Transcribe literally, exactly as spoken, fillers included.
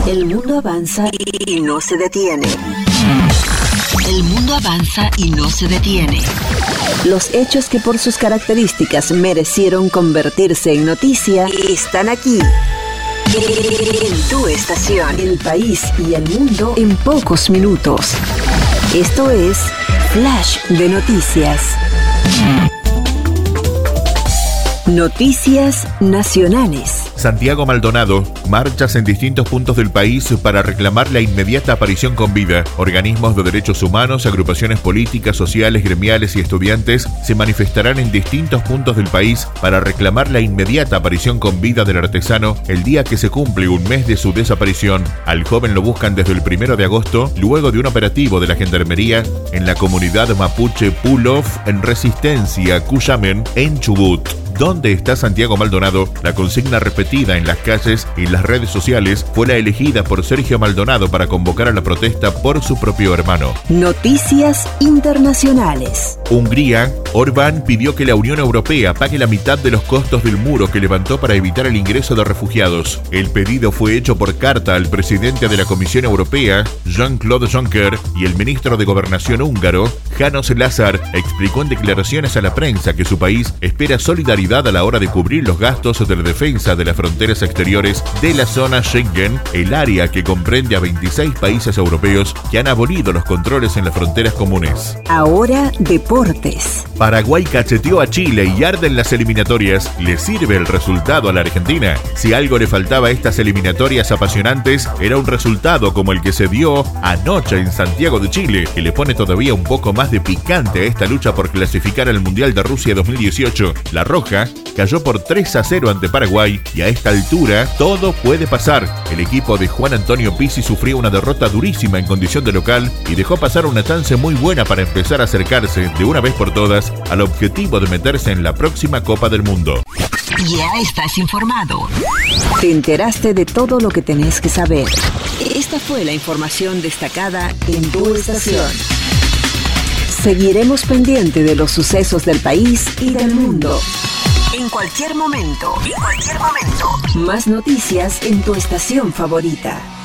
El mundo avanza y no se detiene. El mundo avanza y no se detiene. Los hechos que por sus características merecieron convertirse en noticia están aquí. En tu estación, el país y el mundo en pocos minutos. Esto es Flash de Noticias. Noticias nacionales. Santiago Maldonado, marchas en distintos puntos del país para reclamar la inmediata aparición con vida. Organismos de derechos humanos, agrupaciones políticas, sociales, gremiales y estudiantes se manifestarán en distintos puntos del país para reclamar la inmediata aparición con vida del artesano el día que se cumple un mes de su desaparición. Al joven lo buscan desde el primero de agosto, luego de un operativo de la Gendarmería en la comunidad mapuche Pulof, en Resistencia, Cuyamen, en Chubut. ¿Dónde está Santiago Maldonado? La consigna repetida en las calles y las redes sociales fue la elegida por Sergio Maldonado para convocar a la protesta por su propio hermano. Noticias internacionales. Hungría, Orbán pidió que la Unión Europea pague la mitad de los costos del muro que levantó para evitar el ingreso de refugiados. El pedido fue hecho por carta al presidente de la Comisión Europea, Jean-Claude Juncker, y el ministro de Gobernación húngaro, János Lázár, explicó en declaraciones a la prensa que su país espera solidaridad a la hora de cubrir los gastos de la defensa de las fronteras exteriores de la zona Schengen, el área que comprende a veintiséis países europeos que han abolido los controles en las fronteras comunes. Ahora, deportes. Paraguay cacheteó a Chile y arden las eliminatorias. ¿Le sirve el resultado a la Argentina? Si algo le faltaba a estas eliminatorias apasionantes, era un resultado como el que se dio anoche en Santiago de Chile, que le pone todavía un poco más de picante a esta lucha por clasificar al Mundial de Rusia dos mil dieciocho. La Roja cayó por tres a cero ante Paraguay y a esta altura todo puede pasar. El equipo de Juan Antonio Pizzi sufrió una derrota durísima en condición de local y dejó pasar una chance muy buena para empezar a acercarse de una vez por todas al objetivo de meterse en la próxima Copa del Mundo. Ya estás informado. Te enteraste de todo lo que tenés que saber. Esta fue la información destacada en tu estación. Seguiremos pendiente de los sucesos del país y del mundo. En cualquier momento, en cualquier momento. Más noticias en tu estación favorita.